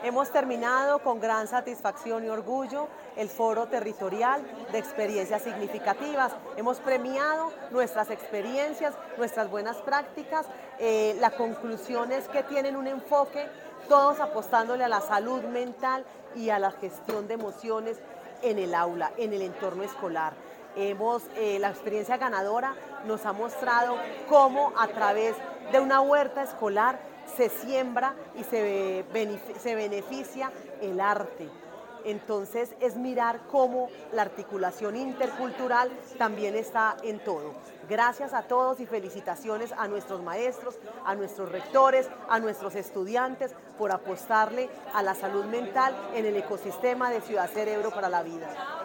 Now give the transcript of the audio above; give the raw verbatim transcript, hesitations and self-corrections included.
Hemos terminado con gran satisfacción y orgullo el Foro Territorial de Experiencias Significativas. Hemos premiado nuestras experiencias, nuestras buenas prácticas. Eh, la conclusión es que tienen un enfoque, todos apostándole a la salud mental y a la gestión de emociones en el aula, en el entorno escolar. Hemos, eh, la experiencia ganadora nos ha mostrado cómo a través de una huerta escolar se siembra y se, se beneficia el arte. Entonces es mirar cómo la articulación intercultural también está en todo. Gracias a todos y felicitaciones a nuestros maestros, a nuestros rectores, a nuestros estudiantes por apostarle a la salud mental en el ecosistema de Ciudad Cerebro para la Vida.